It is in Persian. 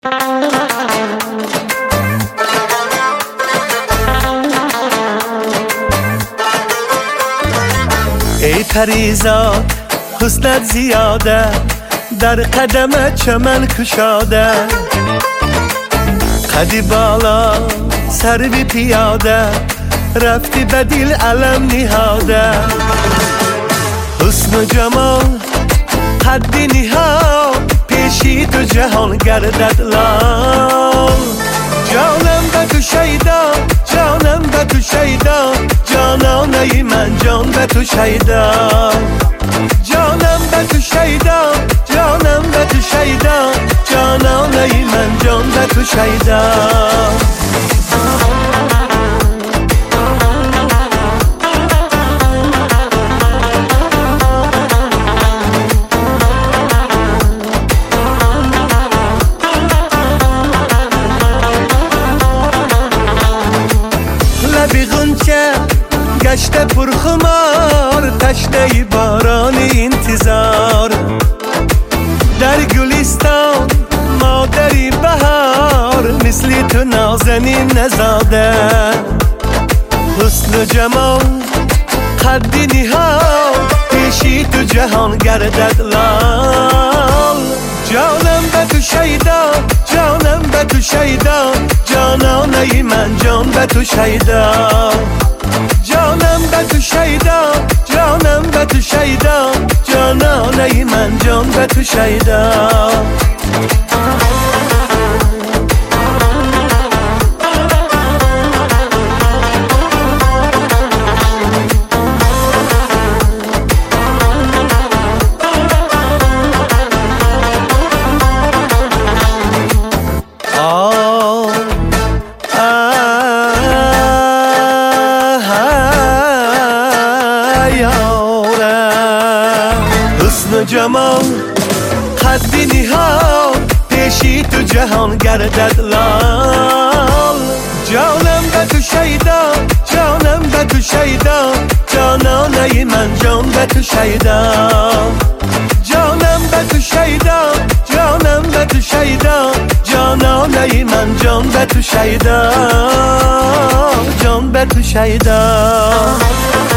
ای پریزاد حسنت زیاده، در قدم چمن کشاده، قدی بالا سر بی پیاده، رفتی بدیل علم نهاده. حسن و جمال حدی نها، پیشی تو جهان گردد لال. جانم به تو شیدا، جانم به تو شیدا، جانانه من جان به تو شیدا. جانم به تو شیدا، جانم به تو شیدا، جانانه من جان به تو شیدا. لبی غنچه گشته پرخمار، تشنه باران انتظار. در گلستان مادری بهار، مثل تو نازنین نزاده. حسن و جمال قدی نهاد، پیشی تو جهان گردد لال. جانم به تو شیدا، جانم به تو شیدا، جانانه من جان به تو شیدا. جانم به تو شیدا، جانم به تو شیدا، جانانه من جان به تو شیدا. حسن و جمال قدی نهاد، پیشی تو جهان گردد لال. جانم به تو شیدا، جانم به تو شیدا، جانانه من جان به تو شیدا. جانم به تو شیدا، جانم به تو شیدا، جانانه من جان به تو شیدا، جان به تو شیدا.